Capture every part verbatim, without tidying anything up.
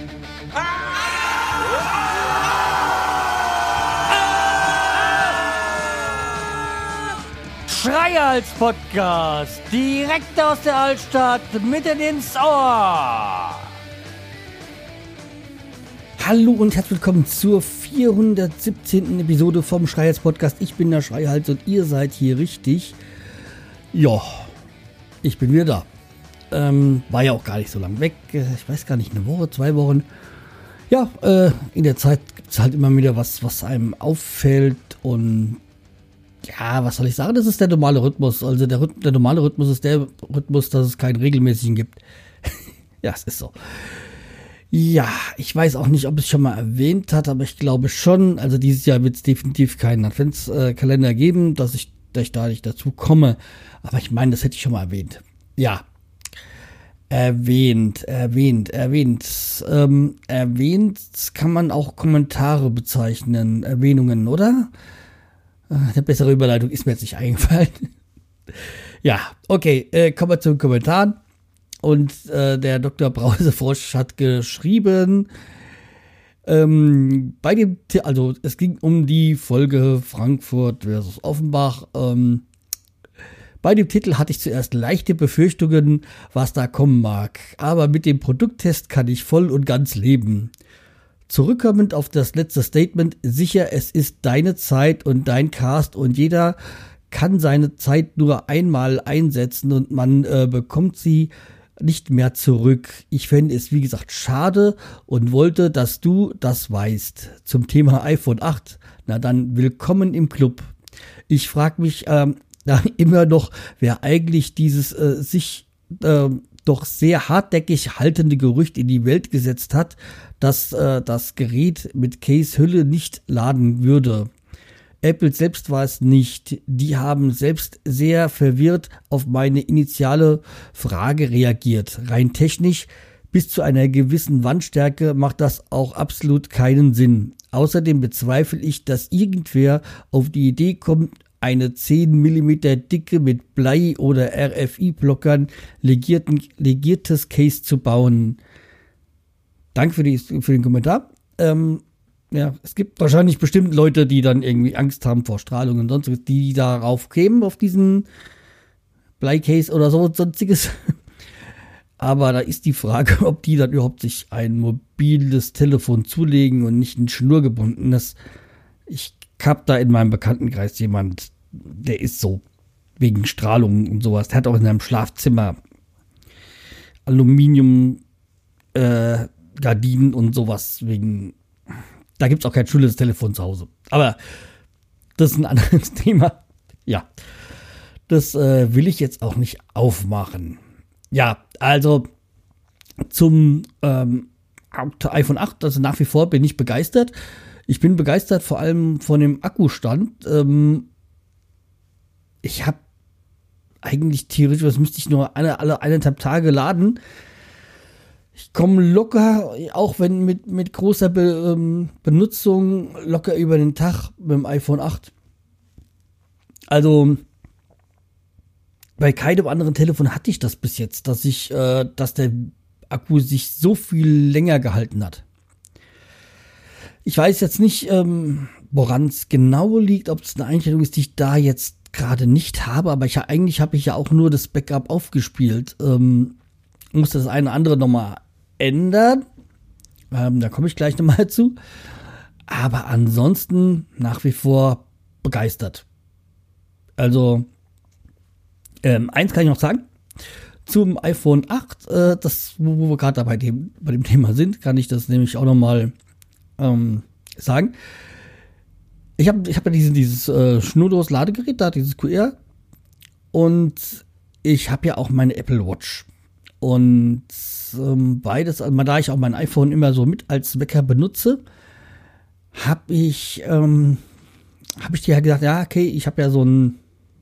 Schreihals Podcast, direkt aus der Altstadt, mitten ins Ohr. Hallo und herzlich willkommen zur vierhundertsiebzehnten Episode vom Schreihals Podcast. Ich bin der Schreihals und ihr seid hier richtig. Ja, ich bin wieder da. Ähm, war ja auch gar nicht so lang weg. Ich weiß gar nicht, eine Woche, zwei Wochen. Ja, äh, in der Zeit gibt es halt immer wieder was, was einem auffällt und ja, was soll ich sagen? Das ist der normale Rhythmus. Also der, der normale Rhythmus ist der Rhythmus, dass es keinen regelmäßigen gibt. Ja, es ist so. Ja, ich weiß auch nicht, ob es schon mal erwähnt hat, aber ich glaube schon. Also dieses Jahr wird es definitiv keinen Adventskalender geben, dass ich, dass ich da nicht dazu komme. Aber ich meine, das hätte ich schon mal erwähnt. Ja, erwähnt, erwähnt, erwähnt. Ähm, erwähnt kann man auch Kommentare bezeichnen, Erwähnungen, oder? Eine bessere Überleitung ist mir jetzt nicht eingefallen. Ja, okay, äh, kommen wir zum Kommentar. Und äh, der Doktor Brausefrosch hat geschrieben, ähm, bei dem, also es ging um die Folge Frankfurt versus Offenbach. Ähm, bei dem Titel hatte ich zuerst leichte Befürchtungen, was da kommen mag. Aber mit dem Produkttest kann ich voll und ganz leben. Zurückkommend auf das letzte Statement, sicher, es ist deine Zeit und dein Cast und jeder kann seine Zeit nur einmal einsetzen und man äh, bekommt sie nicht mehr zurück. Ich fände es, wie gesagt, schade und wollte, dass du das weißt. Zum Thema iPhone acht, na dann willkommen im Club. Ich frage mich ähm, da immer noch, wer eigentlich dieses äh, sich äh, doch sehr hartnäckig haltende Gerücht in die Welt gesetzt hat, dass äh, das Gerät mit Case-Hülle nicht laden würde. Apple selbst war es nicht. Die haben selbst sehr verwirrt auf meine initiale Frage reagiert. Rein technisch bis zu einer gewissen Wandstärke macht das auch absolut keinen Sinn. Außerdem bezweifle ich, dass irgendwer auf die Idee kommt, eine zehn Millimeter Dicke mit Blei- oder R F I-Blockern legierten, legiertes Case zu bauen. Danke für, die, für den Kommentar. Ähm, ja, es gibt wahrscheinlich bestimmt Leute, die dann irgendwie Angst haben vor Strahlung und sonstiges, die darauf kämen, auf diesen Bleicase oder so und sonstiges. Aber da ist die Frage, ob die dann überhaupt sich ein mobiles Telefon zulegen und nicht ein schnurgebundenes. Ich habe da in meinem Bekanntenkreis jemand, der ist so wegen Strahlung und sowas. Der hat auch in seinem Schlafzimmer Aluminium äh, Gardinen und sowas wegen. Da gibt es auch kein schönes Telefon zu Hause. Aber das ist ein anderes Thema. Ja, das äh, will ich jetzt auch nicht aufmachen. Ja, also zum ähm, iPhone acht, also nach wie vor bin ich begeistert. Ich bin begeistert vor allem von dem Akkustand. Ähm, ich habe eigentlich theoretisch, was müsste ich nur alle, alle eineinhalb Tage laden. Ich komme locker, auch wenn mit, mit großer Be, ähm, Benutzung, locker über den Tag mit dem iPhone acht. Also bei keinem anderen Telefon hatte ich das bis jetzt, dass ich, äh, dass der Akku sich so viel länger gehalten hat. Ich weiß jetzt nicht, ähm, woran es genau liegt, ob es eine Einstellung ist, die ich da jetzt gerade nicht habe, aber ich, eigentlich habe ich ja auch nur das Backup aufgespielt. Ähm, muss das eine oder andere nochmal ändern. Ähm, da komme ich gleich nochmal zu. Aber ansonsten nach wie vor begeistert. Also, ähm, eins kann ich noch sagen. Zum iPhone acht, äh, das, wo, wo wir gerade bei dem, bei dem Thema sind, kann ich das nämlich auch nochmal ähm, sagen. Ich habe ich hab ja dieses, dieses äh, schnurlos Ladegerät da, dieses Q R. Und ich habe ja auch meine Apple Watch. Und ähm, beides, also da ich auch mein iPhone immer so mit als Wecker benutze, habe ich, ähm, habe ich dir ja gesagt, ja, okay, ich habe ja so ein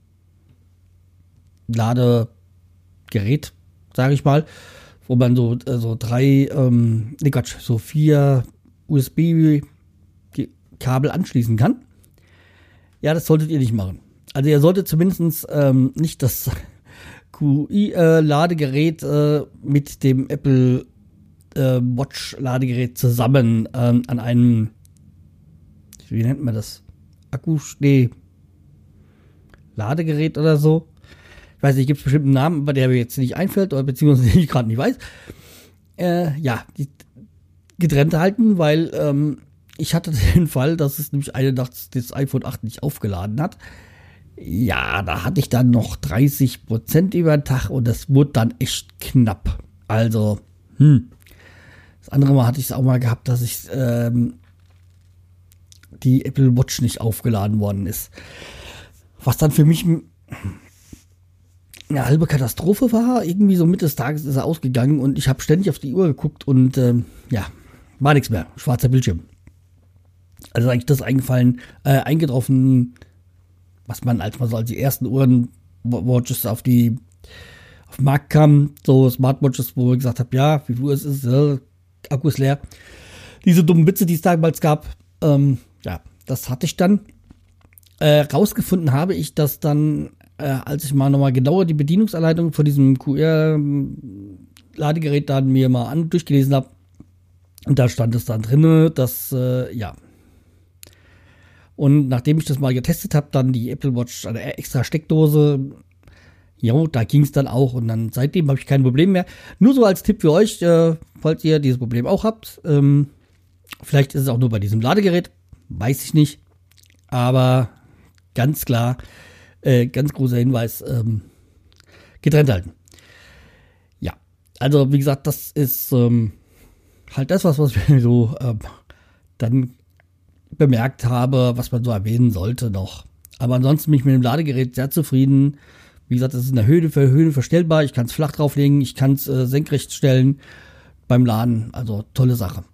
Ladegerät, sage ich mal, wo man so, äh, so drei, ähm, nee Gott, so vier U S B-Kabel anschließen kann. Ja, das solltet ihr nicht machen. Also ihr solltet zumindest ähm, nicht das Q I-Ladegerät äh, mit dem Apple äh, Watch-Ladegerät zusammen ähm, an einem, wie nennt man das? Akku, nee, Ladegerät oder so. Ich weiß nicht, gibt es bestimmt einen Namen, aber der mir jetzt nicht einfällt oder beziehungsweise den ich gerade nicht weiß. Äh, ja, die getrennt halten, weil ähm, ich hatte den Fall, dass es nämlich eine Nacht das iPhone acht nicht aufgeladen hat. Ja, da hatte ich dann noch dreißig Prozent über den Tag und das wurde dann echt knapp. Also, hm. Das andere Mal hatte ich es auch mal gehabt, dass ich ähm, die Apple Watch nicht aufgeladen worden ist. Was dann für mich eine halbe Katastrophe war. Irgendwie so Mitte des Tages ist er ausgegangen und ich habe ständig auf die Uhr geguckt und ähm, ja, war nichts mehr. Schwarzer Bildschirm. Also eigentlich das eingefallen, äh, eingetroffen, was man als mal so als die ersten Uhren-Watches auf die auf den Markt kamen, so Smartwatches, wo ich gesagt habe, ja, wie viel Uhr es ist, äh, Akku ist leer. Diese dummen Witze, die es damals gab, ähm, ja, das hatte ich dann. Äh, rausgefunden habe ich, dass dann, äh, als ich mal nochmal genauer die Bedienungsanleitung von diesem Q R-Ladegerät dann mir mal an durchgelesen habe, und da stand es dann drin, dass, äh, ja. Und nachdem ich das mal getestet habe, dann die Apple Watch, eine extra Steckdose, jo, da ging es dann auch. Und dann seitdem habe ich kein Problem mehr. Nur so als Tipp für euch, äh, falls ihr dieses Problem auch habt. Ähm, vielleicht ist es auch nur bei diesem Ladegerät, weiß ich nicht. Aber ganz klar, äh, ganz großer Hinweis, ähm, getrennt halten. Ja, also wie gesagt, das ist ähm, halt das, was, was ich so ähm, dann bemerkt habe, was man so erwähnen sollte noch. Aber ansonsten bin ich mit dem Ladegerät sehr zufrieden. Wie gesagt, es ist in der Höhe für Höhe verstellbar. Ich kann es flach drauflegen, ich kann es äh, senkrecht stellen beim Laden. Also tolle Sache.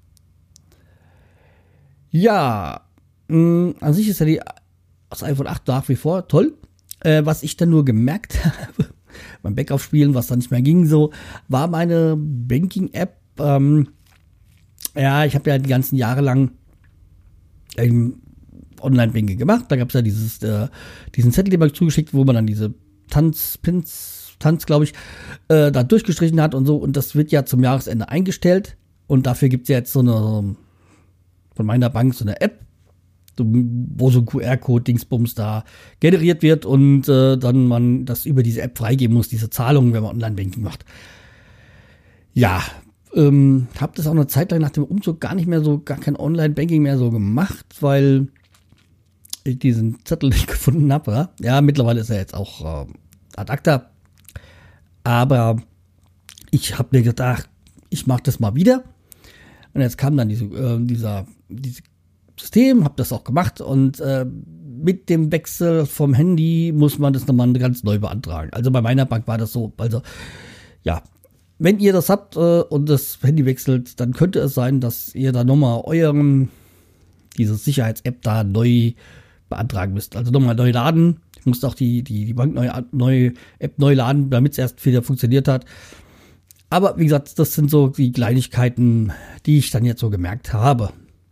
Ja, mh, an sich ist ja die, das iPhone acht nach wie vor toll. Äh, was ich dann nur gemerkt habe, beim Backup-Spielen, was dann nicht mehr ging, so, war meine Banking-App. Ähm, ja, ich habe ja die ganzen Jahre lang ähm, Online-Banking gemacht. Da gab es ja dieses, äh, diesen Zettel, den man zugeschickt, wo man dann diese Tanz, Pins, Tanz, glaube ich, äh, da durchgestrichen hat und so. Und das wird ja zum Jahresende eingestellt. Und dafür gibt es ja jetzt so eine, von meiner Bank so eine App, wo so ein Q R-Code-Dingsbums da generiert wird und äh, dann man das über diese App freigeben muss, diese Zahlungen, wenn man Online-Banking macht. Ja, ähm, habe das auch eine Zeit lang nach dem Umzug gar nicht mehr so, gar kein Online-Banking mehr so gemacht, weil ich diesen Zettel nicht gefunden habe. Ja, ja, mittlerweile ist er jetzt auch äh, ad acta. Aber ich habe mir gedacht, ich mache das mal wieder. Und jetzt kam dann diese, äh, dieser, dieses System, habe das auch gemacht und äh, mit dem Wechsel vom Handy muss man das nochmal ganz neu beantragen. Also bei meiner Bank war das so, also ja, wenn ihr das habt äh, und das Handy wechselt, dann könnte es sein, dass ihr da nochmal euren, diese Sicherheits-App da neu beantragen müsst. Also nochmal neu laden. Ich musste auch die, die, die Bank neu, neu, App neu laden, damit es erst wieder funktioniert hat. Aber wie gesagt, das sind so die Kleinigkeiten, die ich dann jetzt so gemerkt habe.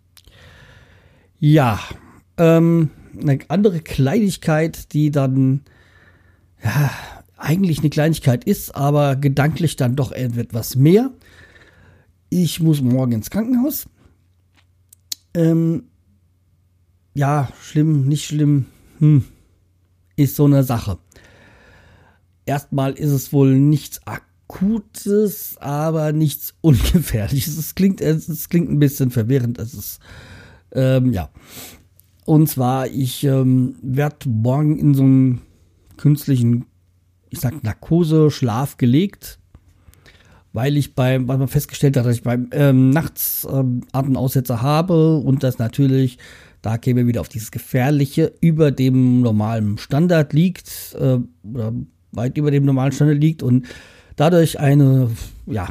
Ja, ähm, eine andere Kleinigkeit, die dann ja, eigentlich eine Kleinigkeit ist, aber gedanklich dann doch etwas mehr. Ich muss morgen ins Krankenhaus. Ähm, ja, schlimm, nicht schlimm, hm, ist so eine Sache. Erstmal ist es wohl nichts Akutes, aber nichts Ungefährliches. Es klingt, es klingt ein bisschen verwirrend. Es ist Ähm, ja. Und zwar, ich ähm, werde morgen in so einen künstlichen, ich sag Narkose-Schlaf gelegt, weil ich beim, weil man festgestellt hat, dass ich beim ähm, nachts ähm, Atemaussetzer habe und das natürlich, da käme wir wieder auf dieses Gefährliche, über dem normalen Standard liegt, äh, oder weit über dem normalen Standard liegt und dadurch eine, ja,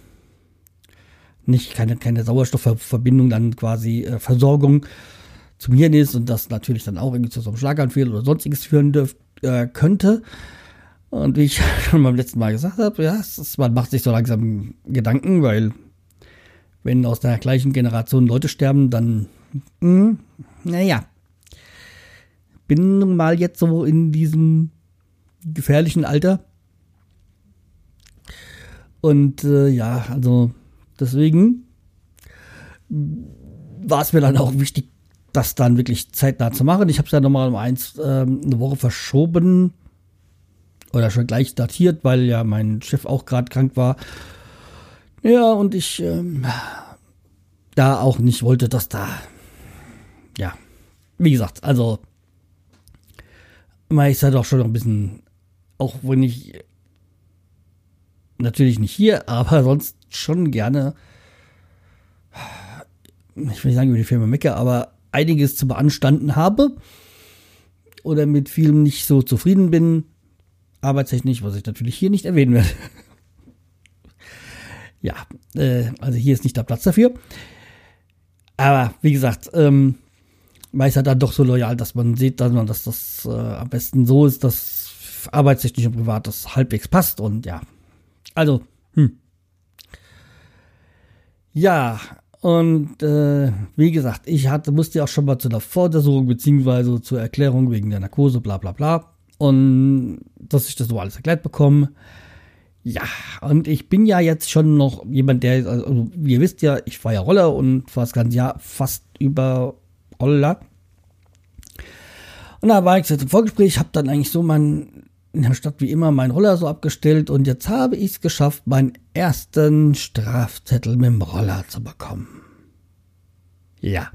nicht keine, keine Sauerstoffverbindung, dann quasi äh, Versorgung zum Hirn ist und das natürlich dann auch irgendwie zu so einem Schlaganfall oder sonstiges führen dürf, äh, könnte. Und wie ich schon beim letzten Mal gesagt habe, ja, es ist, man macht sich so langsam Gedanken, weil wenn aus der gleichen Generation Leute sterben, dann, mh, naja, bin mal jetzt so in diesem gefährlichen Alter. Und äh, ja, also Deswegen war es mir dann auch wichtig, das dann wirklich zeitnah zu machen. Ich habe es ja nochmal um eins ähm, eine Woche verschoben oder schon gleich datiert, weil ja mein Chef auch gerade krank war. Ja, und ich ähm, da auch nicht wollte, dass da, ja, wie gesagt, also man ist ja doch schon noch ein bisschen, auch wenn ich natürlich nicht hier, aber sonst schon gerne, ich will nicht sagen über die Firma Mecke, aber einiges zu beanstanden habe oder mit vielem nicht so zufrieden bin, arbeitstechnisch, was ich natürlich hier nicht erwähnen werde. Ja, äh, also hier ist nicht der Platz dafür. Aber wie gesagt, ähm, man ist ja dann doch so loyal, dass man sieht, dass, man, dass das äh, am besten so ist, dass arbeitstechnisch und privat das halbwegs passt und ja. Also, hm. Ja, und äh, wie gesagt, ich hatte, musste ja auch schon mal zu einer Voruntersuchung beziehungsweise zur Erklärung wegen der Narkose, bla bla bla. Und dass ich das so alles erklärt bekomme. Ja, und ich bin ja jetzt schon noch jemand, der, also wie ihr wisst ja, ich fahre ja Roller und fahre das ganze Jahr fast über Roller. Und da war ich jetzt im Vorgespräch, habe dann eigentlich so mein, in der Stadt wie immer meinen Roller so abgestellt und jetzt habe ich es geschafft, meinen ersten Strafzettel mit dem Roller zu bekommen. Ja.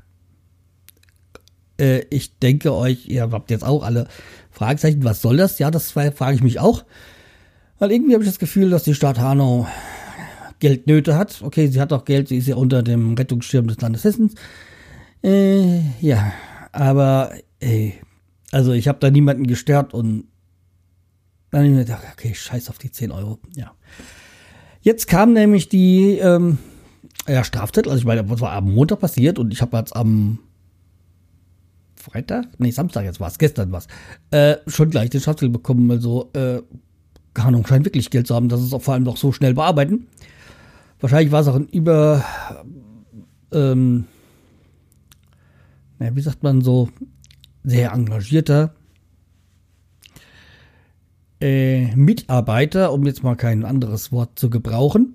Äh, ich denke euch, ihr habt jetzt auch alle Fragezeichen, was soll das? Ja, das frage ich mich auch. Weil irgendwie habe ich das Gefühl, dass die Stadt Hanau Geldnöte hat. Okay, sie hat auch Geld, sie ist ja unter dem Rettungsschirm des Landes Hessens. Äh, ja, aber ey, also ich habe da niemanden gestört und dann habe ich mir gedacht, okay, scheiß auf die zehn Euro. Ja. Jetzt kam nämlich die ähm, ja, Strafzettel, also ich meine, was war am Montag passiert und ich habe jetzt am Freitag, nee, Samstag jetzt war es, gestern war es, äh, schon gleich den Strafzettel bekommen, also äh, keine Ahnung, scheint wirklich Geld zu haben, dass es auch vor allem doch so schnell bearbeiten. Wahrscheinlich war es auch ein über, ähm, naja, wie sagt man so, sehr engagierter äh, Mitarbeiter, um jetzt mal kein anderes Wort zu gebrauchen.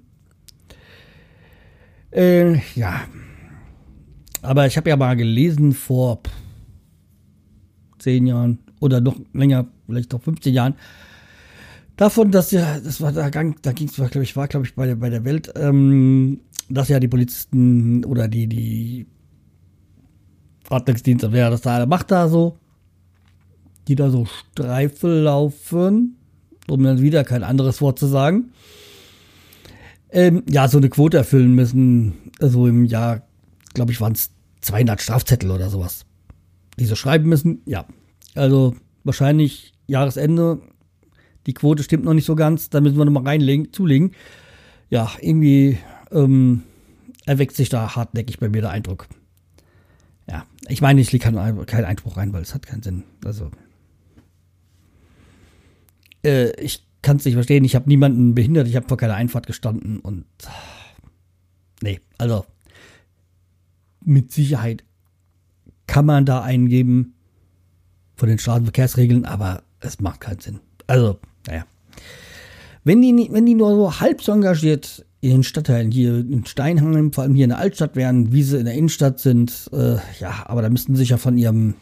Äh, ja, aber ich habe ja mal gelesen vor pff, zehn Jahren oder noch länger, vielleicht noch fünfzehn Jahren, davon, dass ja, das war da gang, da ging es, glaube ich, war, glaube ich, bei der, bei der Welt, ähm, dass ja die Polizisten oder die, die Ordnungsdienste, wer das da macht da so, die da so Streife laufen, um dann wieder kein anderes Wort zu sagen, ähm, ja, so eine Quote erfüllen müssen, also im Jahr, glaube ich, waren es zweihundert Strafzettel oder sowas, die so schreiben müssen, ja, also wahrscheinlich Jahresende. Die Quote stimmt noch nicht so ganz, da müssen wir nochmal reinlegen, zulegen. Ja, irgendwie ähm, erweckt sich da hartnäckig bei mir der Eindruck. Ja, ich meine, ich lege keinen kein Einspruch rein, weil es hat keinen Sinn. Also, äh, ich kann es nicht verstehen, ich habe niemanden behindert, ich habe vor keiner Einfahrt gestanden und nee, also mit Sicherheit kann man da eingeben von den Straßenverkehrsregeln, aber es macht keinen Sinn. Also, naja. Wenn die, wenn die nur so halb so engagiert in den Stadtteilen hier in Steinheim, vor allem hier in der Altstadt wären, wie sie in der Innenstadt sind, äh, ja, aber da müssten sie sich ja von ihrem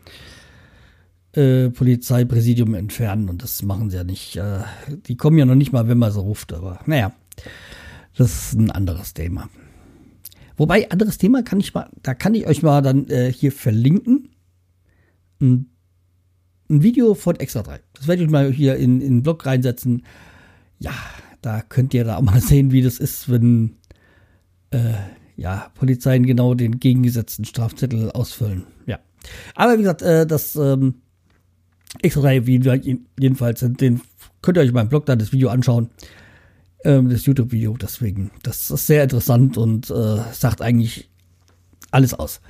äh, Polizeipräsidium entfernen und das machen sie ja nicht. Äh, die kommen ja noch nicht mal, wenn man so ruft, aber naja, das ist ein anderes Thema. Wobei, anderes Thema kann ich mal, da kann ich euch mal dann äh, hier verlinken. Ein Ein Video von Extra drei. Das werde ich mal hier in, in den Blog reinsetzen. Ja, da könnt ihr da auch mal sehen, wie das ist, wenn äh, ja, Polizeien genau den gegengesetzten Strafzettel ausfüllen. Ja. Aber wie gesagt, äh, das ähm, Extra drei Video jedenfalls, den könnt ihr euch in meinem Blog dann das Video anschauen. Ähm, das YouTube-Video, deswegen. Das ist sehr interessant und äh, sagt eigentlich alles aus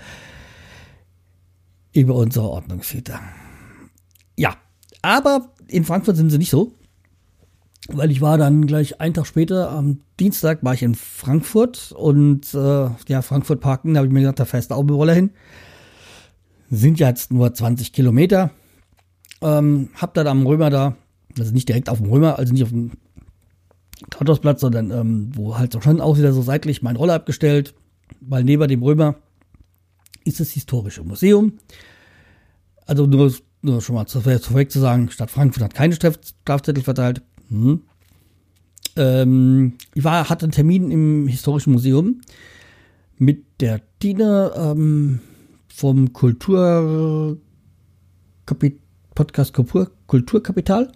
über unsere Ordnungshüter. Ja, aber in Frankfurt sind sie nicht so, weil ich war dann gleich einen Tag später, am Dienstag war ich in Frankfurt und äh, ja, Frankfurt parken, da habe ich mir gedacht, da fährst du auch mit dem Roller hin. Sind ja jetzt nur zwanzig Kilometer. Ähm, hab dann am Römer da, also nicht direkt auf dem Römer, also nicht auf dem Rathausplatz, sondern ähm, wo halt so schon auch wieder so seitlich mein Roller abgestellt, weil neben dem Römer ist das Historische Museum. Also nur, nur schon mal zu, vorweg zu sagen, Stadt Frankfurt hat keine Strafzettel verteilt. Hm. Ähm, ich war, hatte einen Termin im Historischen Museum mit der Tine ähm, vom Kultur Podcast Kultur, Kulturkapital.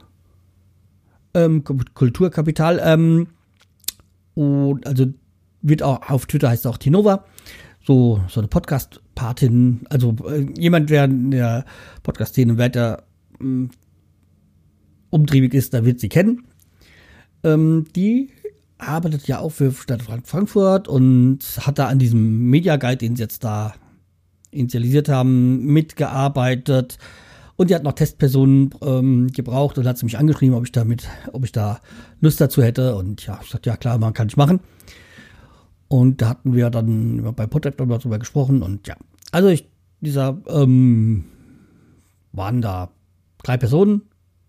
Ähm, Kulturkapital. Ähm, und also wird auch auf Twitter heißt auch Tinova. So, so eine Podcast-Patin, also äh, jemand, der in der Podcast-Szene weiter äh, umtriebig ist, da wird sie kennen. Ähm, die arbeitet ja auch für Stadt Frankfurt und hat da an diesem Media Guide, den sie jetzt da initialisiert haben, mitgearbeitet. Und die hat noch Testpersonen ähm, gebraucht und hat sie mich angeschrieben, ob ich damit, ob ich da Lust dazu hätte. Und ja, ich sagte, ja klar, man kann ich machen. Und da hatten wir dann bei Podtap darüber gesprochen und ja, also ich, dieser, ähm, waren da drei Personen,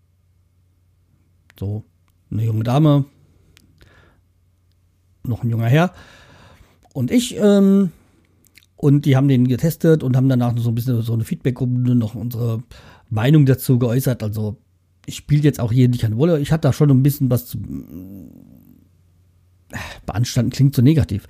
so eine junge Dame, noch ein junger Herr und ich, ähm, und die haben den getestet und haben danach so ein bisschen so eine Feedback-Runde noch unsere Meinung dazu geäußert, also ich spiele jetzt auch hier nicht keine Rolle, ich hatte da schon ein bisschen was zu beanstanden, klingt so negativ.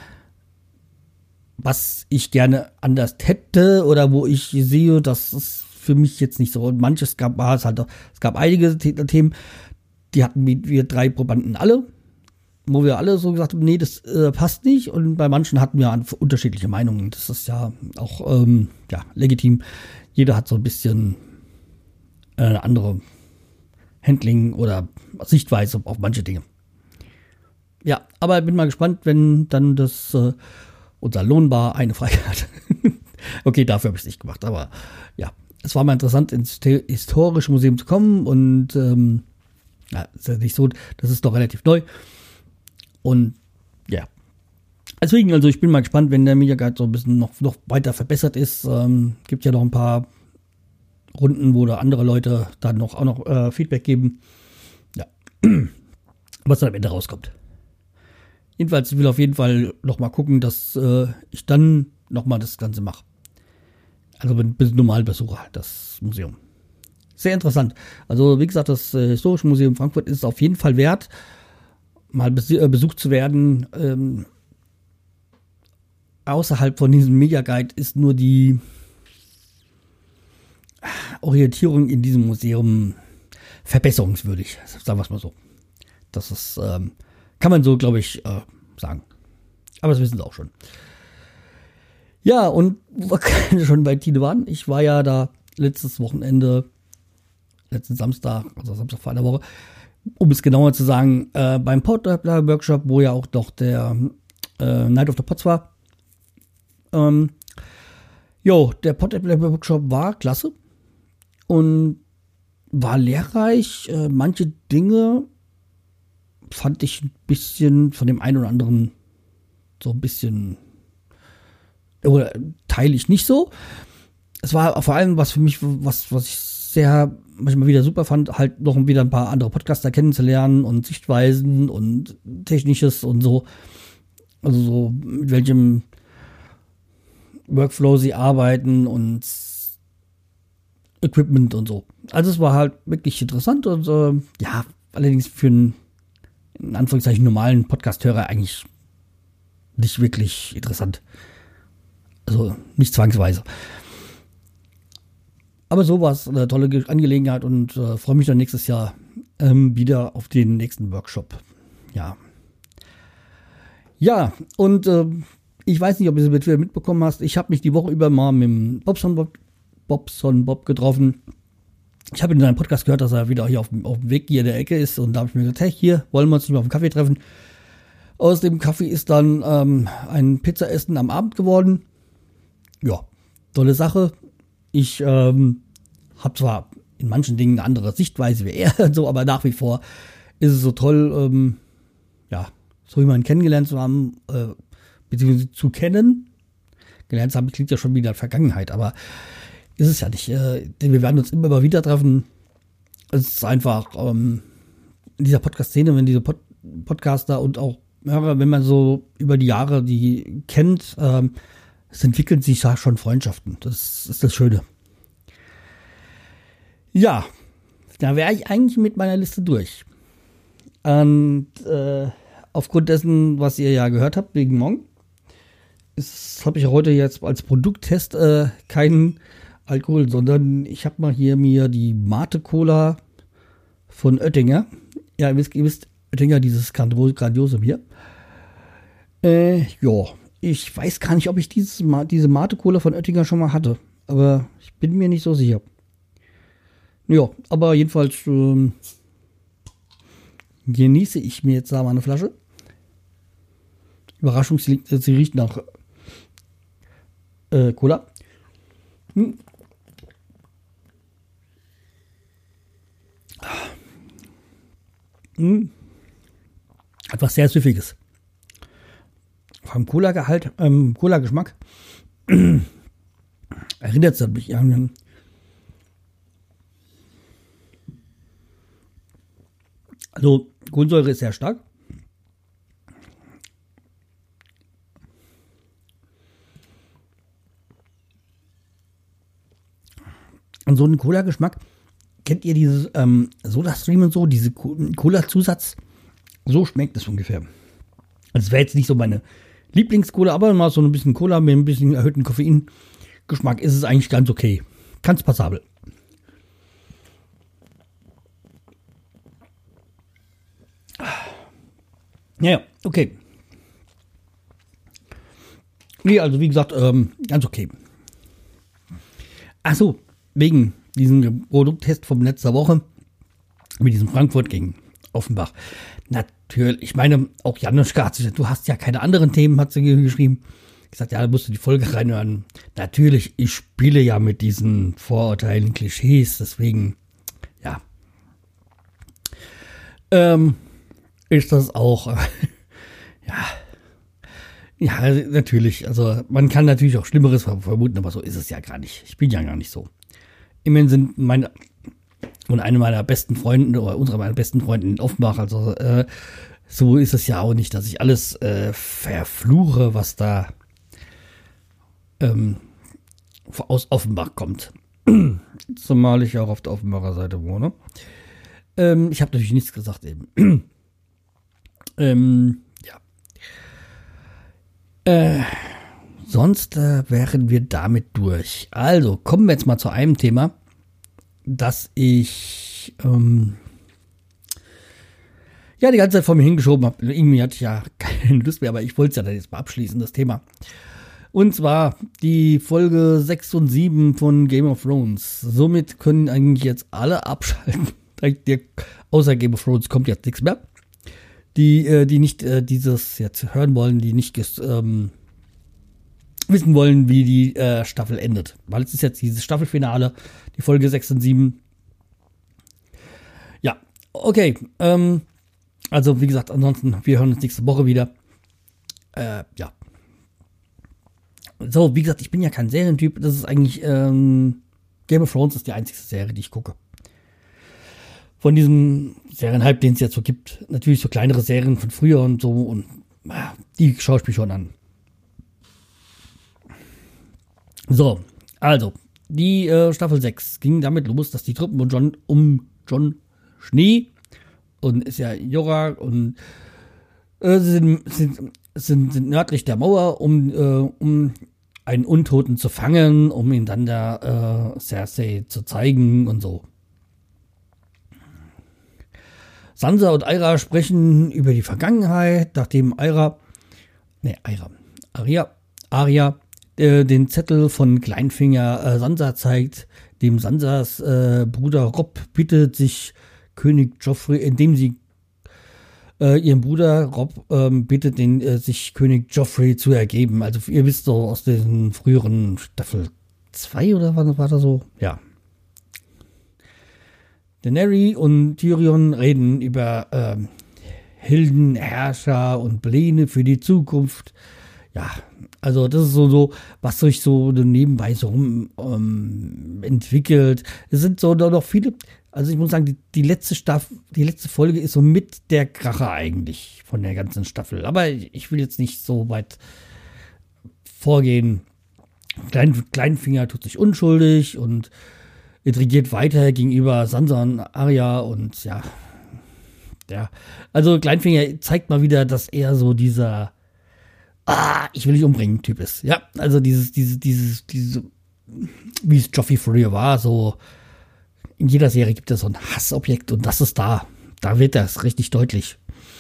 Was ich gerne anders hätte oder wo ich sehe, das ist für mich jetzt nicht so. Und manches gab, war es halt auch, es gab einige Themen, die hatten wir drei Probanden alle, wo wir alle so gesagt haben, nee, das äh, passt nicht. Und bei manchen hatten wir unterschiedliche Meinungen. Das ist ja auch ähm, ja, legitim. Jeder hat so ein bisschen äh, eine andere Handling oder Sichtweise auf manche Dinge. Ja, aber ich bin mal gespannt, wenn dann das äh, unser Lohnbar eine Frage hat. Okay, dafür habe ich es nicht gemacht, aber ja, es war mal interessant, ins Historische Museum zu kommen und ähm, ja, ist ja nicht so, das ist doch relativ neu und ja, deswegen, also ich bin mal gespannt, wenn der Media Guide so ein bisschen noch, noch weiter verbessert ist, ähm, gibt ja noch ein paar Runden, wo da andere Leute dann noch auch noch äh, Feedback geben, ja, was dann am Ende rauskommt. Jedenfalls, ich will auf jeden Fall noch mal gucken, dass äh, ich dann noch mal das Ganze mache. Also bin ein normal Besucher, das Museum. Sehr interessant. Also wie gesagt, das äh, Historische Museum Frankfurt ist auf jeden Fall wert, mal bes- äh, besucht zu werden. Ähm, außerhalb von diesem Media Guide ist nur die Orientierung in diesem Museum verbesserungswürdig, sagen wir es mal so. Das ist ähm, kann man so, glaube ich, äh, sagen. Aber das wissen sie auch schon. Ja, und wo wir schon bei Tine waren, ich war ja da letztes Wochenende, letzten Samstag, also Samstag vor einer Woche, um es genauer zu sagen, äh, beim Podlab-Workshop, wo ja auch noch der äh, Night of the Pods war. Ähm, jo, der Podlab-Workshop war klasse und war lehrreich. Äh, manche Dinge fand ich ein bisschen von dem einen oder anderen so ein bisschen, oder teile ich nicht so. Es war vor allem was für mich, was, was ich sehr manchmal wieder super fand, halt noch wieder ein paar andere Podcaster kennenzulernen und Sichtweisen und Technisches und so. Also so, mit welchem Workflow sie arbeiten und Equipment und so. Also es war halt wirklich interessant und äh, ja, allerdings für einen in Anführungszeichen normalen Podcast-Hörer eigentlich nicht wirklich interessant. Also nicht zwangsweise. Aber so war es eine tolle Angelegenheit und äh, freue mich dann nächstes Jahr ähm, wieder auf den nächsten Workshop. Ja. Ja, und äh, ich weiß nicht, ob du es mitbekommen hast. Ich habe mich die Woche über mal mit dem Bobson Bob, Bobson Bob getroffen. Ich habe in seinem Podcast gehört, dass er wieder hier auf dem, auf dem Weg hier in der Ecke ist. Und da habe ich mir gedacht, hey, hier, wollen wir uns nicht mal auf einen Kaffee treffen. Aus dem Kaffee ist dann ähm, ein Pizzaessen am Abend geworden. Ja, tolle Sache. Ich ähm, habe zwar in manchen Dingen eine andere Sichtweise wie er, so, aber nach wie vor ist es so toll, ähm, ja, so jemanden kennengelernt zu haben, äh, beziehungsweise zu kennen. Gelernt zu haben klingt ja schon wieder in der Vergangenheit, aber ist es ja nicht. Äh, wir werden uns immer mal wieder treffen. Es ist einfach ähm, in dieser Podcast-Szene, wenn diese Pod Podcaster und auch Hörer, wenn man so über die Jahre die kennt, ähm, es entwickeln sich ja schon Freundschaften. Das ist das Schöne. Ja, da wäre ich eigentlich mit meiner Liste durch. Und äh, aufgrund dessen, was ihr ja gehört habt, wegen morgen, habe ich heute jetzt als Produkttest äh, keinen Alkohol, sondern ich habe mal hier mir die Mate Cola von Oettinger. Ja, ihr wisst, ihr wisst Oettinger, dieses grandiose Bier. Äh, ja, ich weiß gar nicht, ob ich dieses, diese Mate Cola von Oettinger schon mal hatte, aber ich bin mir nicht so sicher. Ja, aber jedenfalls ähm, genieße ich mir jetzt da mal eine Flasche. Überraschung, sie, sie riecht nach äh, Cola. Hm. Hm. Etwas sehr Süffiges. Vom Cola-Gehalt, ähm, Cola-Geschmack erinnert es mich an also Kohlensäure ist sehr stark. Und so einen Cola-Geschmack, kennt ihr dieses ähm, Soda-Stream und so, diese Cola-Zusatz? So schmeckt es ungefähr. Also es wäre jetzt nicht so meine Lieblings-Cola, aber mal so ein bisschen Cola mit ein bisschen erhöhten Koffeingeschmack ist es eigentlich ganz okay. Ganz passabel. Ja, okay. Nee, also wie gesagt, ähm, ganz okay. Achso, wegen diesem Produkttest vom letzter Woche mit diesem Frankfurt gegen Offenbach. Natürlich, ich meine, auch Januszka hat sich, du hast ja keine anderen Themen, hat sie geschrieben. Ich sagte, ja, da musst du die Folge reinhören. Natürlich, ich spiele ja mit diesen Vorurteilen, Klischees, deswegen, ja. Ähm, ist das auch, ja, ja, natürlich, also man kann natürlich auch Schlimmeres vermuten, aber so ist es ja gar nicht. Ich bin ja gar nicht so. Immerhin sind meine und eine meiner besten Freunde oder unsere meiner besten Freunde in Offenbach, also äh, so ist es ja auch nicht, dass ich alles äh, verfluche, was da ähm, aus Offenbach kommt. Zumal ich auch auf der Offenbacher Seite wohne. Ähm, ich habe natürlich nichts gesagt eben. ähm, ja. Äh, sonst äh, wären wir damit durch. Also, kommen wir jetzt mal zu einem Thema, das ich ähm, ja die ganze Zeit vor mir hingeschoben habe. Irgendwie hatte ich ja keine Lust mehr, aber ich wollte es ja dann jetzt mal abschließen, das Thema. Und zwar die Folge sechs und sieben von Game of Thrones. Somit können eigentlich jetzt alle abschalten. Außer Game of Thrones kommt jetzt nichts mehr. Die, äh, die nicht äh, dieses jetzt hören wollen, die nicht ähm, wissen wollen, wie die äh, Staffel endet. Weil es ist jetzt dieses Staffelfinale, die Folge sechs und sieben. Ja, okay. Ähm, also wie gesagt, ansonsten, wir hören uns nächste Woche wieder. Äh, ja. So, wie gesagt, ich bin ja kein Serientyp. Das ist eigentlich, ähm, Game of Thrones ist die einzige Serie, die ich gucke. Von diesem Serienhype, den es jetzt so gibt. Natürlich so kleinere Serien von früher und so. Und ah, die schaue ich mir schon an. So, also, die äh, Staffel sechs ging damit los, dass die Truppen um John, um John Schnee und ist ja Jorah und äh, sind, sind, sind, sind nördlich der Mauer, um, äh, um einen Untoten zu fangen, um ihn dann der äh, Cersei zu zeigen und so. Sansa und Aira sprechen über die Vergangenheit, nachdem Aira, ne, Aira, Arya, Arya äh, den Zettel von Kleinfinger äh, Sansa zeigt, dem Sansas äh, Bruder Robb bittet sich König Joffrey, indem sie äh, ihren Bruder Robb ähm, bittet, den, äh, sich König Joffrey zu ergeben. Also ihr wisst so aus den früheren Staffel zwei oder was war das so? Ja. Daenerys und Tyrion reden über ähm, Helden, Herrscher und Pläne für die Zukunft. Ja, also das ist so, so was sich so nebenbei so rum ähm, entwickelt. Es sind so noch viele, Also ich muss sagen, die, die letzte Staffel, die letzte Folge ist so mit der Kracher eigentlich von der ganzen Staffel. Aber ich will jetzt nicht so weit vorgehen. Klein, Kleinfinger tut sich unschuldig und intrigiert weiter gegenüber Sansa und Arya und ja, ja. Also Kleinfinger zeigt mal wieder, dass er so dieser Ah, ich will dich umbringen Typ ist. Ja, also dieses, dieses, dieses, diese, wie es Joffrey früher war, so in jeder Serie gibt es so ein Hassobjekt und das ist da. Da wird das richtig deutlich.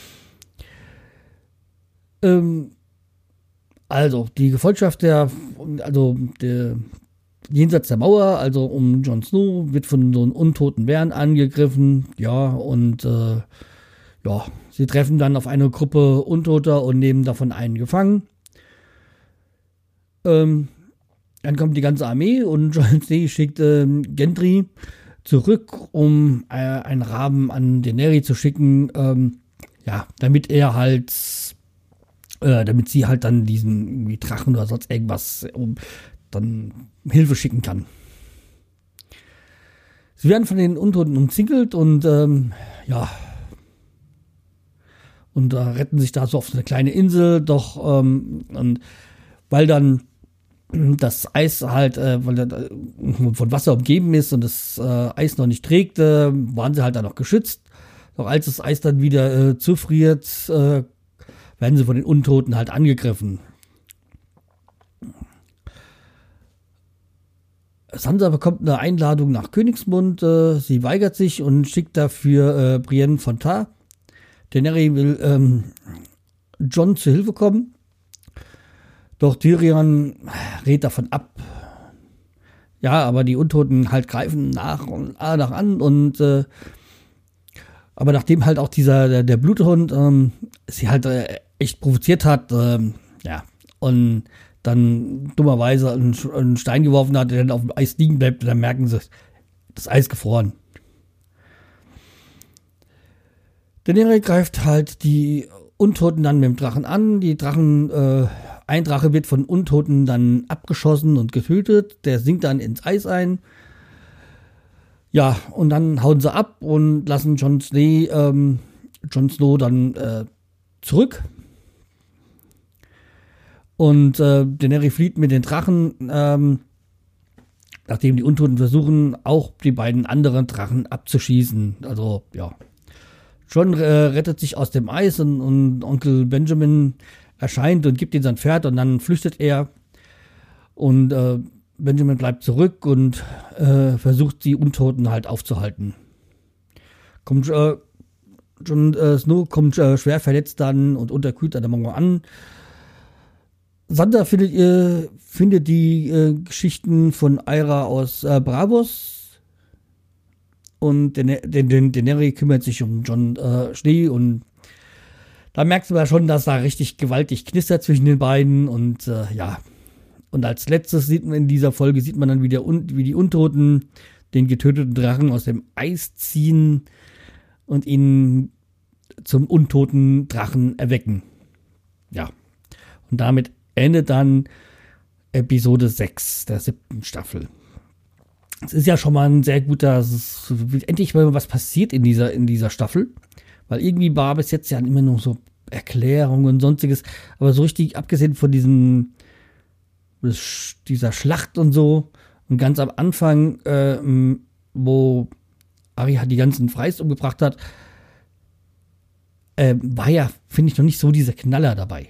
Ähm, also, die Gefolgschaft der, also der jenseits der Mauer, also um Jon Snow, wird von so einem untoten Bären angegriffen. Ja, und äh, ja, sie treffen dann auf eine Gruppe Untoter und nehmen davon einen gefangen. Ähm, dann kommt die ganze Armee und Jon Snow schickt ähm, Gendry zurück, um äh, einen Raben an Daenerys zu schicken, ähm, ja, damit er halt, äh, damit sie halt dann diesen irgendwie Drachen oder sonst irgendwas um, dann Hilfe schicken kann. Sie werden von den Untoten umzingelt und ähm, ja, und äh, retten sich da so auf so eine kleine Insel, doch ähm, und weil dann das Eis halt, äh, weil das, äh, von Wasser umgeben ist und das äh, Eis noch nicht trägt, äh, waren sie halt da noch geschützt. Doch als das Eis dann wieder äh, zufriert, äh, werden sie von den Untoten halt angegriffen. Sansa bekommt eine Einladung nach Königsmund, äh, sie weigert sich und schickt dafür äh, Brienne von Tarth. Daenerys will ähm, Jon zu Hilfe kommen. Doch Tyrion rät davon ab. Ja, aber die Untoten halt greifen nach und nach an und äh, aber nachdem halt auch dieser der, der Bluthund ähm, sie halt äh, echt provoziert hat, ähm, ja, und dann dummerweise einen, einen Stein geworfen hat, der dann auf dem Eis liegen bleibt, und dann merken sie, das Eis gefroren. Daenerys greift halt die Untoten dann mit dem Drachen an. Die Drachen, äh, ein Drache wird von Untoten dann abgeschossen und getötet. Der sinkt dann ins Eis ein. Ja, und dann hauen sie ab und lassen Jon Snow, ähm, Jon Snow dann äh, zurück. Und äh, Daenerys flieht mit den Drachen, ähm, nachdem die Untoten versuchen, auch die beiden anderen Drachen abzuschießen. Also, ja. Jon äh, rettet sich aus dem Eis und, und Onkel Benjamin erscheint und gibt ihm sein Pferd und dann flüchtet er. Und äh, Benjamin bleibt zurück und äh, versucht, die Untoten halt aufzuhalten. Kommt äh, Jon äh, Snow kommt äh, schwer verletzt dann und unterkühlt an der Mauer an. Sansa findet, ihr, findet die äh, Geschichten von Aira aus äh, Bravos. Und Daenerys kümmert sich um Jon äh, Schnee und da merkst du ja schon, dass da richtig gewaltig knistert zwischen den beiden und äh, ja. Und als letztes sieht man in dieser Folge, sieht man dann, wie, der, wie die Untoten den getöteten Drachen aus dem Eis ziehen und ihn zum untoten Drachen erwecken. Ja. Und damit endet dann Episode sechs der siebten Staffel. Es ist ja schon mal ein sehr guter, es ist endlich mal was passiert in dieser, in dieser Staffel, weil irgendwie war bis jetzt ja immer nur so Erklärungen und sonstiges, aber so richtig abgesehen von diesen, dieser Schlacht und so und ganz am Anfang, äh, wo Arya die ganzen Freis umgebracht hat, äh, war ja, finde ich, noch nicht so dieser Knaller dabei.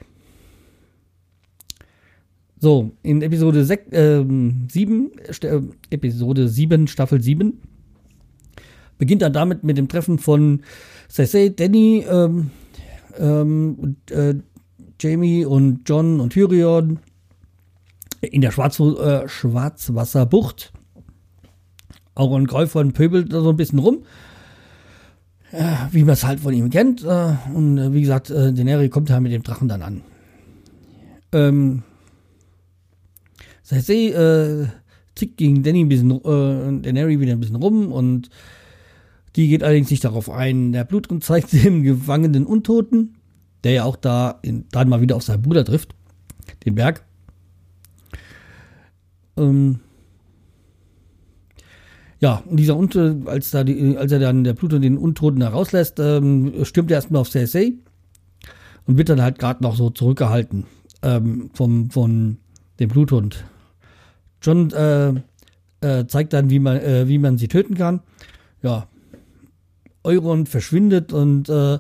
So, in Episode sechs, äh, sieben, äh, Episode sieben, Staffel sieben, beginnt dann damit mit dem Treffen von Cersei, Dany, ähm, ähm, und, äh, Jaime und Jon und Tyrion in der Schwarz, äh, Schwarzwasserbucht. Auch ein Gräufer pöbelt da so ein bisschen rum, äh, wie man es halt von ihm kennt. Äh, und äh, wie gesagt, äh, Daenerys kommt halt mit dem Drachen dann an. Ähm, Cersei äh, tickt gegen Dany ein bisschen, äh, Daenerys wieder ein bisschen rum und die geht allerdings nicht darauf ein. Der Bluthund zeigt dem gefangenen Untoten, der ja auch da in, dann mal wieder auf seinen Bruder trifft, den Berg. Ähm, Ja, und dieser Unter, als, da die, als er dann der Pluto den Untoten da rauslässt, ähm, stürmt er erstmal auf Cersei und wird dann halt gerade noch so zurückgehalten ähm, vom, von dem Bluthund. Jon äh, äh, zeigt dann, wie man, äh, wie man sie töten kann. Ja, Euron verschwindet und äh,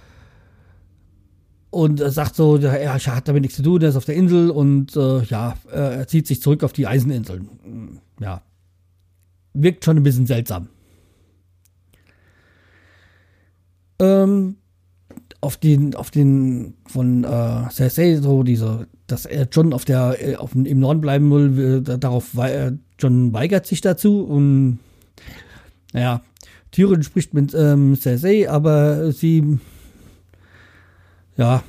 und er sagt so, er hat damit nichts zu tun, er ist auf der Insel und äh, ja, er zieht sich zurück auf die Eiseninseln. Ja, wirkt schon ein bisschen seltsam. Ähm, auf den, auf den von äh, Cersei so diese, dass er Jon auf der, auf, im Norden bleiben will, darauf Jon weigert sich dazu und naja, Tyrion spricht mit ähm, Cersei, aber sie ja.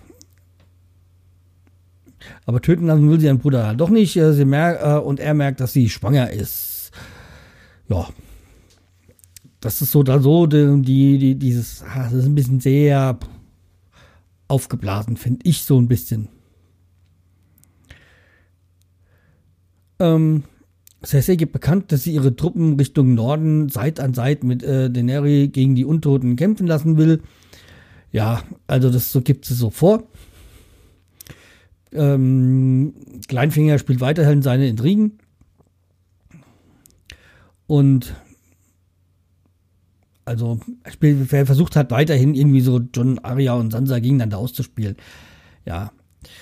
Aber töten lassen will sie ihren Bruder halt doch nicht. Sie merkt, äh, und er merkt, dass sie schwanger ist. Ja. Das ist so da so, die, die, dieses, das ist ein bisschen sehr aufgeblasen, finde ich so ein bisschen. Ähm, Cersei gibt bekannt, dass sie ihre Truppen Richtung Norden Seite an Seite mit äh, Daenerys gegen die Untoten kämpfen lassen will. Ja, also das so gibt sie so vor. Ähm, Kleinfinger spielt weiterhin seine Intrigen. Und also er, spielt, er versucht halt weiterhin irgendwie so Jon, Arya und Sansa gegeneinander auszuspielen. Ja.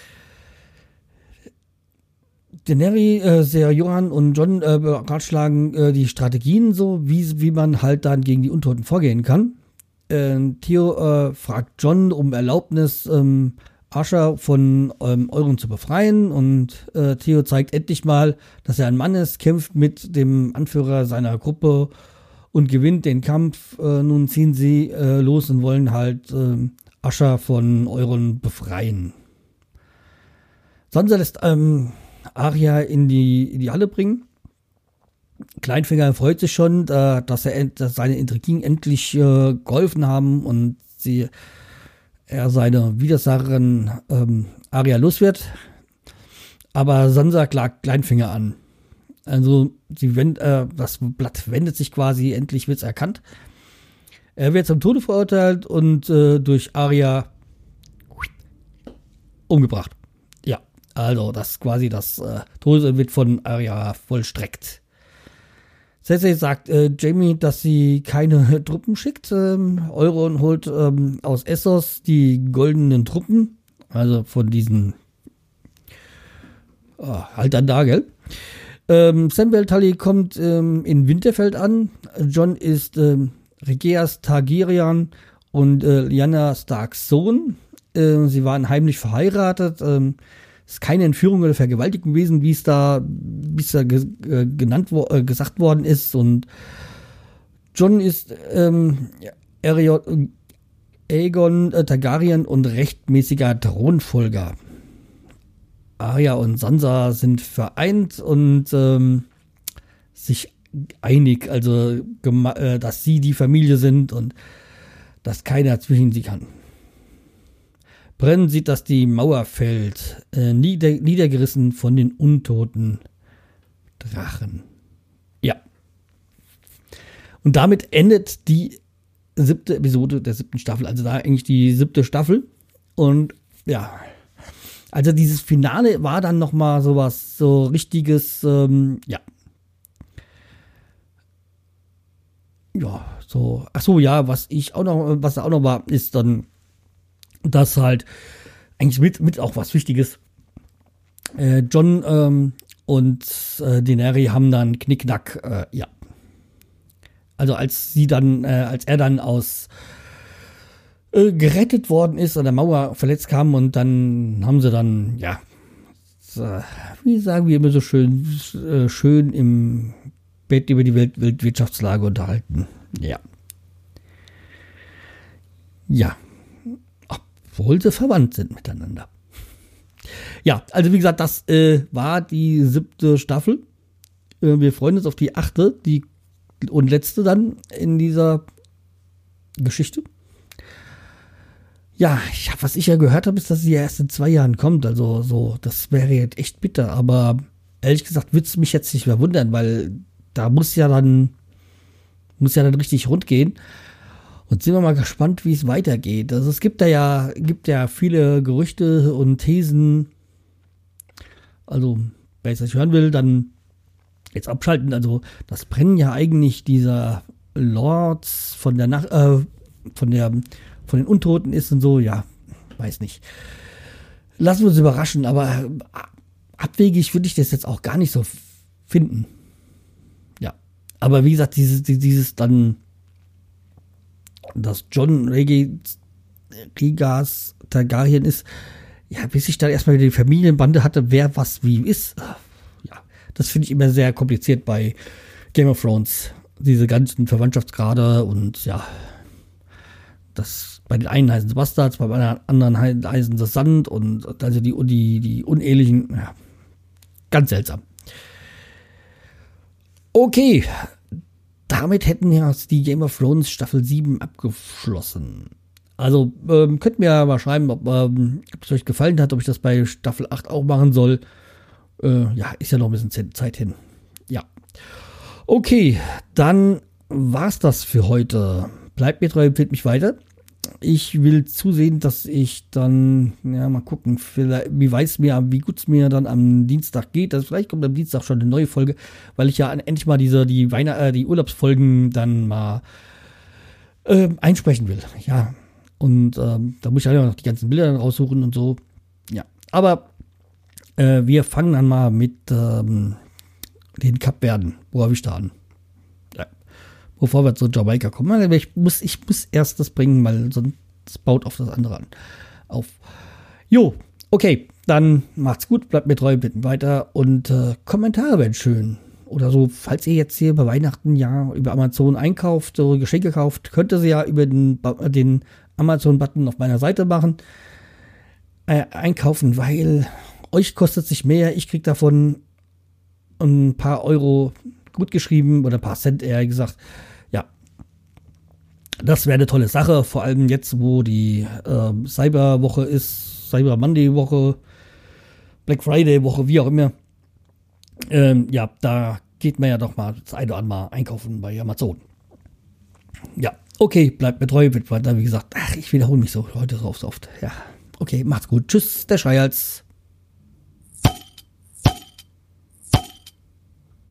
Daenerys, äh, Ser Johann und Jon äh, beratschlagen äh, die Strategien so, wie, wie man halt dann gegen die Untoten vorgehen kann. Äh, Theo äh, fragt Jon um Erlaubnis, ähm, Asha von ähm, Euron zu befreien und äh, Theo zeigt endlich mal, dass er ein Mann ist, kämpft mit dem Anführer seiner Gruppe und gewinnt den Kampf. Äh, nun ziehen sie äh, los und wollen halt äh, Asha von Euron befreien. Sansa lässt ähm, Arya in die, in die Halle bringen. Kleinfinger freut sich schon, äh, dass, er, dass seine Intrigen endlich äh, geholfen haben und sie, er seine Widersacherin ähm, Arya los wird. Aber Sansa klagt Kleinfinger an. Also sie wend, äh, das Blatt wendet sich quasi, endlich wird es erkannt. Er wird zum Tode verurteilt und äh, durch Arya umgebracht. Ja, also das quasi das äh, Tode wird von Arya vollstreckt. Cersei sagt äh, Jaime, dass sie keine Truppen schickt. Ähm, Euron holt ähm, aus Essos die goldenen Truppen, also von diesen oh, halt dann da, gell? Ähm, Samwell Tully kommt ähm, in Winterfell an. Jon ist ähm, Rhaegas Targaryen und äh, Lyanna Starks Sohn. Äh, sie waren heimlich verheiratet. Ähm, Es ist keine Entführung oder Vergewaltigung gewesen, wie es da, wie es da ge, äh, genannt wo, äh, gesagt worden ist. Und Jon ist ähm, Aegon äh, Targaryen und rechtmäßiger Thronfolger. Arya und Sansa sind vereint und ähm, sich einig, also äh, dass sie die Familie sind und dass keiner zwischen sie kann. Brenn sieht, dass die Mauer fällt, äh, nieder, niedergerissen von den untoten Drachen. Ja. Und damit endet die siebte Episode der siebten Staffel, also da eigentlich die siebte Staffel. Und ja, also dieses Finale war dann nochmal sowas, so richtiges, ähm, ja. Ja, so, ach so, ja, was ich auch noch, was da auch noch war, ist dann, dass halt eigentlich mit, mit auch was Wichtiges. Äh, Jon ähm, und äh, Daenerys haben dann Knickknack, äh, ja. Also als sie dann, äh, als er dann aus äh, gerettet worden ist, an der Mauer verletzt kam und dann haben sie dann, ja, äh, wie sagen wir immer so schön, äh, schön im Bett über die Welt, Weltwirtschaftslage unterhalten. Ja. Ja. Obwohl sie verwandt sind miteinander. Ja, also wie gesagt, das äh, war die siebte Staffel. Äh, wir freuen uns auf die achte, die und letzte dann in dieser Geschichte. Ja, ich, was ich ja gehört habe, ist, dass sie ja erst in zwei Jahren kommt. Also so, das wäre jetzt echt bitter. Aber ehrlich gesagt, würde es mich jetzt nicht mehr wundern, weil da muss ja dann muss ja dann richtig rund gehen. Und sind wir mal gespannt, wie es weitergeht. Also es gibt da ja, gibt ja viele Gerüchte und Thesen. Also, wer es nicht hören will, dann jetzt abschalten. Also, das Brennen ja eigentlich dieser Lords von der Nacht, äh, von der, von den Untoten ist und so, ja, weiß nicht. Lassen wir uns überraschen, aber abwegig würde ich das jetzt auch gar nicht so finden. Ja. Aber wie gesagt, dieses, dieses dann, dass Jon Rhaegas Targaryen ist, ja, bis ich dann erstmal wieder die Familienbande hatte, wer was wie ist. Ja, das finde ich immer sehr kompliziert bei Game of Thrones. Diese ganzen Verwandtschaftsgrade und ja, das bei den einen heißen es Bastards, bei den anderen heißen es Sand und also die, die, die unehelichen, ja, ganz seltsam. Okay, damit hätten wir die Game of Thrones Staffel sieben abgeschlossen. Also ähm, könnt mir ja mal schreiben, ob, ähm, ob es euch gefallen hat, ob ich das bei Staffel acht auch machen soll. Äh, ja, ist ja noch ein bisschen Zeit hin. Ja. Okay, dann war's das für heute. Bleibt mir treu, empfiehlt mich weiter. Ich will zusehen, dass ich dann, ja, mal gucken, wie weiß mir, wie gut es mir dann am Dienstag geht. Also vielleicht kommt am Dienstag schon eine neue Folge, weil ich ja endlich mal diese, die Weihnacht, äh, die Urlaubsfolgen dann mal äh, einsprechen will. Ja. Und ähm, da muss ich halt auch noch die ganzen Bilder dann raussuchen und so. Ja. Aber äh, wir fangen dann mal mit ähm, den Kapverden, Boa Vista an. Ja. Bevor wir zu Jamaika kommen. Ich muss, ich muss erst das bringen, weil sonst baut auf das andere an. Auf. Jo, okay. Dann macht's gut, bleibt mir treu, bitten weiter und äh, Kommentare wären schön. Oder so, falls ihr jetzt hier bei Weihnachten ja über Amazon einkauft, eure Geschenke kauft, könnt ihr sie ja über den, den Amazon-Button auf meiner Seite machen. Äh, einkaufen, weil euch kostet sich mehr, ich krieg davon ein paar Euro gut geschrieben oder ein paar Cent eher gesagt. Ja, das wäre eine tolle Sache, vor allem jetzt, wo die äh, Cyberwoche ist, Cyber Monday Woche, Black Friday Woche, wie auch immer. Ähm, ja, da geht man ja doch mal das eine oder andere Mal einkaufen bei Amazon. Ja, okay, bleibt mir treu, wird weiter, wie gesagt, ach, ich wiederhole mich so heute so oft. Ja, okay, macht's gut. Tschüss, der Schreihals.